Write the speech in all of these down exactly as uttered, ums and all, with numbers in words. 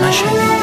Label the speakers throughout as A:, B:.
A: نشوی.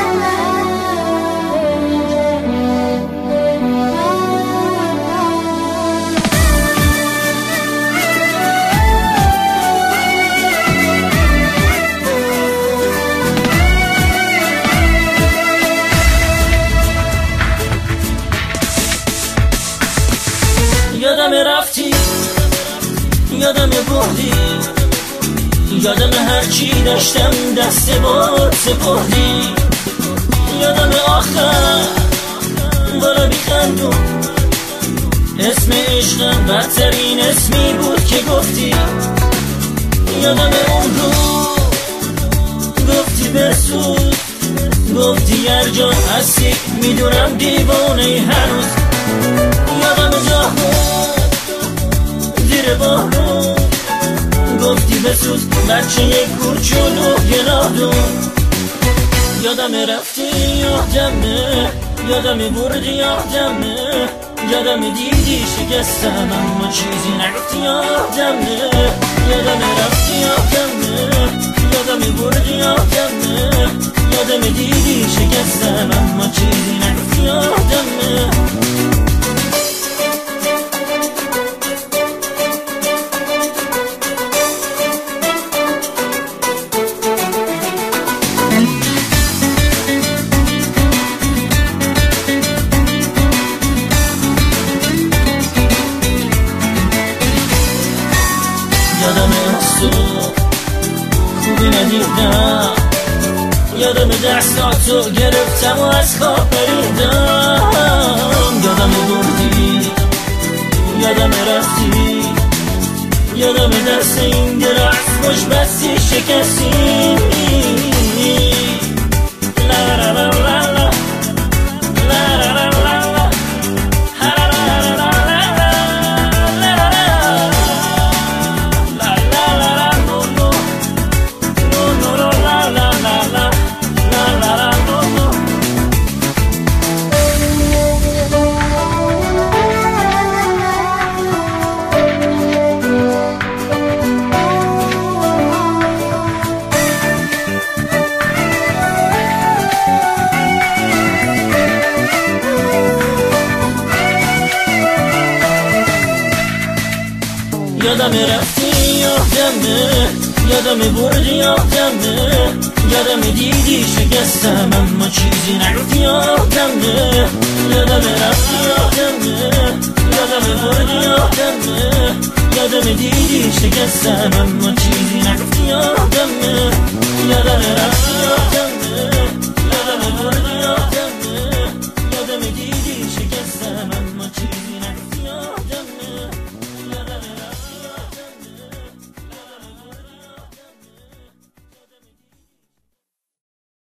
B: یادم رفتی، یادم بردی، یادم هرچی داشتم دست باد سپردی. یادم آخر بالا بیخندون اسم عشقم بدترین اسمی بود که گفتی. یادم اون رو گفتی برسود، گفتی هر جا هستی میدونم دیوانه هنوز. یادم جاهون زیر بارون گفتی بسوز بچه یک کوچولو گناهدون. یادم رفتی یادمه، یادم بردی یادمه، یادم دیدی شکستم اما چیزی نگفتی یادمه. یادم رفتی یادمه، یادم بردی یادمه، یادم دیدی شکستم اما چیزی نگفتی یادمه. یادم صبح خوبی ندیدم، یادم دستاتو گرفتم و از خواب پریدم. یادم بردی، یادم رفتی، یادم دست این دل از خوش بستی شکستی. لا لا لا لا لا یادم رفتی یادمه، یادم بردی یادمه، یادم دیدی شکستم اما چیزی نگفتی یادمه. یادم رفتی یادمه، یادم بردی یادمه، یادم دیدی شکستم اما چیزی نگفتی یادمه. یادم رفتی